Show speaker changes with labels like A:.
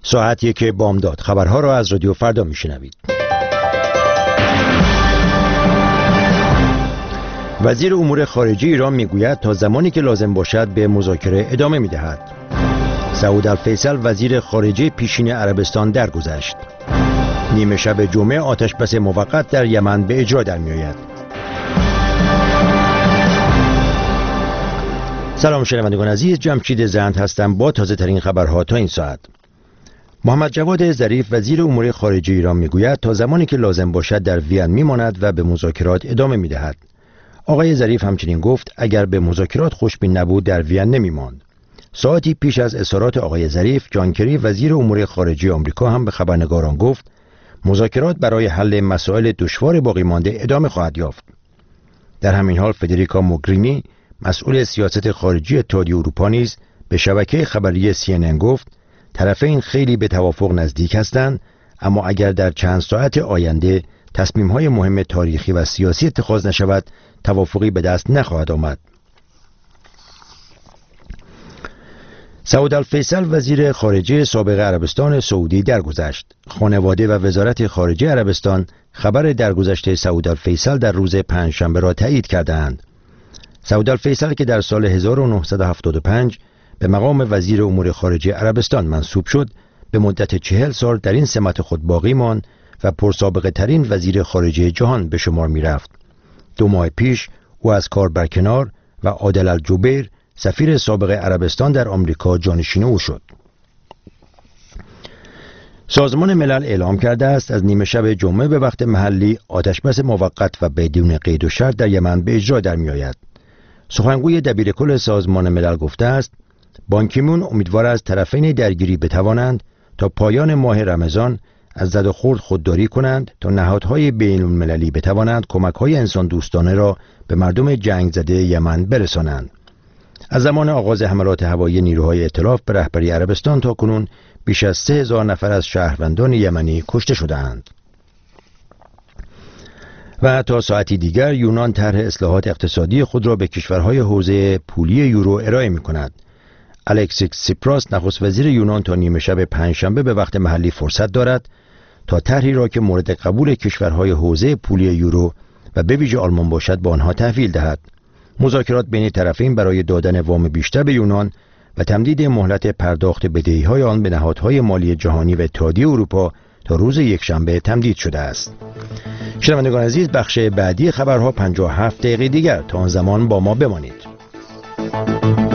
A: ساعت 1 بامداد. خبرها را از رادیو فردا میشنوید. وزیر امور خارجه ایران میگوید تا زمانی که لازم باشد به مذاکره ادامه میدهد. سعود الفیصل وزیر خارجه پیشین عربستان درگذشت. نیمه شب جمعه آتشبس موقت در یمن به اجرا در میآید. سلام شنوندگان عزیز، جمشید زند هستم با تازه ترین خبرها تا این ساعت. محمد جواد ظریف وزیر امور خارجه ایران میگوید تا زمانی که لازم باشد در وین میماند و به مذاکرات ادامه میدهد. آقای ظریف همچنین گفت اگر به مذاکرات خوشبین نبود در وین نمیماند. ساعتی پیش از اظهارات آقای ظریف، جان کری وزیر امور خارجه آمریکا هم به خبرنگاران گفت مذاکرات برای حل مسائل دشوار باقی مانده ادامه خواهد یافت. در همین حال فدریکا موگرینی مسئول سیاست خارجی اتحادیه اروپا نیز به شبکه خبری CNN گفت طرفین خیلی به توافق نزدیک هستند، اما اگر در چند ساعت آینده تصمیم‌های مهم تاریخی و سیاسی اتخاذ نشود توافقی به دست نخواهد آمد. سعود الفیصل وزیر خارجه سابق عربستان سعودی درگذشت. خانواده و وزارت خارجه عربستان خبر درگذشت سعود الفیصل در روز پنجشنبه را تایید کردند. سعود الفیصل که در سال 1975 به مقام وزیر امور خارجه عربستان منصوب شد، به مدت 40 سال در این سمت خود باقی ماند و پرسابقه ترین وزیر خارجه جهان به شمار می رفت. 2 ماه پیش او از کار برکنار و عادل الجبیر سفیر سابق عربستان در آمریکا جانشین او شد. سازمان ملل اعلام کرده است از نیمه شب جمعه به وقت محلی آتشبس موقت و بدون قید و شرط در یمن به اجرا در می آید. سخنگوی دبیرکل سازمان ملل گفته است بان کی مون امیدوار است طرفین درگیری بتوانند تا پایان ماه رمضان از زد و خورد خودداری کنند تا نهادهای بین المللی بتوانند کمک‌های انسان دوستانه را به مردم جنگ زده یمن برسانند. از زمان آغاز حملات هوایی نیروهای ائتلاف به رهبری عربستان تا کنون بیش از 3000 نفر از شهروندان یمنی کشته شده‌اند. و تا ساعتی دیگر یونان طرح اصلاحات اقتصادی خود را به کشورهای حوزه پولی یورو ارائه می‌کند. الکسیس سیپراس نخست وزیر یونان تا نیمه شب پنجشنبه به وقت محلی فرصت دارد تا طرحی را که مورد قبول کشورهای حوزه پولی یورو و به ویژه آلمان باشد به آنها تحویل دهد. مذاکرات بین طرفین برای دادن وام بیشتر به یونان و تمدید مهلت پرداخت بدهی‌های آن به نهادهای مالی جهانی و اتحادیه اروپا تا روز یکشنبه تمدید شده است. شنوندگان عزیز، بخش بعدی خبرها 57 دقیقه دیگر. تا آن زمان با ما بمانید.